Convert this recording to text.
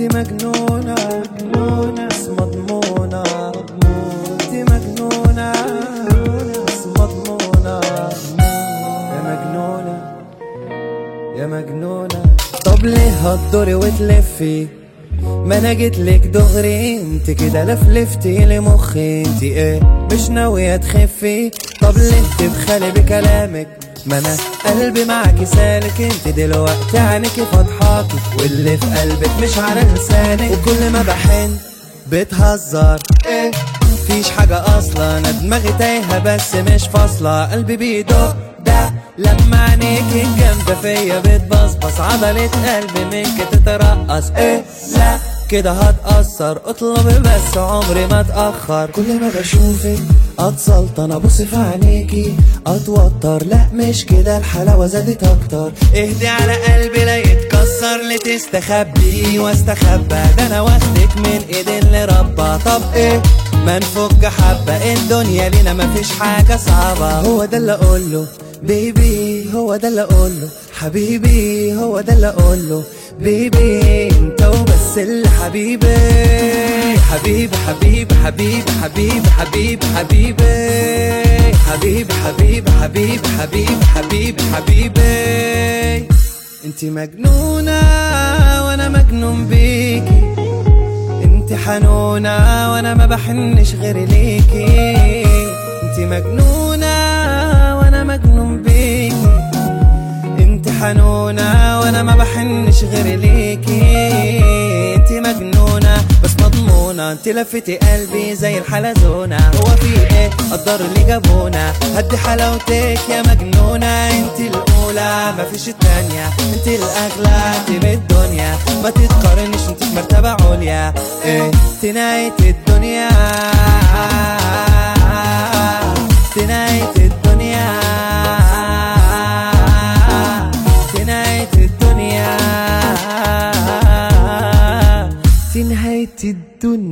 مجنونة بس مضمونة. انتي مجنونة بس مضمونة. يا مجنونة يا مجنونة. طب ليه هتدوري وتلفي؟ ما انا جيتلك دغري، انت كده لفلفتي لمخي. انت ايه مش ناوية تخفي؟ طب ليه تبخلي بكلامك؟ ما انا قلبي معاكي سالك. انت دلوقتي عينيكي فضحاكي، واللي في قلبك مش على لسانك. وكل ما بحن بتهزر ايه؟ مفيش حاجة اصلا، انا دماغي تايهة بس مش فاصلة. قلبي بيدق ده لما عينيكي جامدة فيا بتبصبص. عضلة قلبي منك تترقص ايه؟ لا كده هتأثر، اطلبي بس عمري ما اتأخر. كل ما بشوفك اتسلطن، ابص في عينيكي اتوتر. لا مش كده الحلاوة زادت اكتر. اهدي على قلبي لا يتكسر، لتستخبي واستخبى. ده انا واخدك من ايد اللي ربى. طب ايه ما نفك حبة، الدنيا لينا مفيش حاجة صعبة. هو ده اللي اقوله بيبي، هو ده اللي اقوله حبيبي، هو ده اللي اقوله بيبي. انت وبس اللي حبيبي حبيبي حبيبي حبيبي حبيبي حبيبي حبيبي حبيبي حبيبي حبيبي حبيبي حبيبي حبيبي. انت مجنونة وانا مجنون بيكي. انت حنونة وانا ما بحنش غير ليكي. انت مجنونة وانا مجنون بيكي. انت حنونة وانا ما بحنش غير ليكي. انت مجنونة بس مضمونة. انت لفتي قلبي زي الحلزونة. هو في ايه قدر اللي جابونا؟ هدي حلاوتك يا مجنونة. انت الاولى مفيش التانية، انت الاغلى انت بالدنيا. ما تتقارنش انت في مرتبة عليا. ايه انت نهاية الدنيا، انت نهاية الدنيا، انت نهاية الدنيا، انت نهاية الدنيا.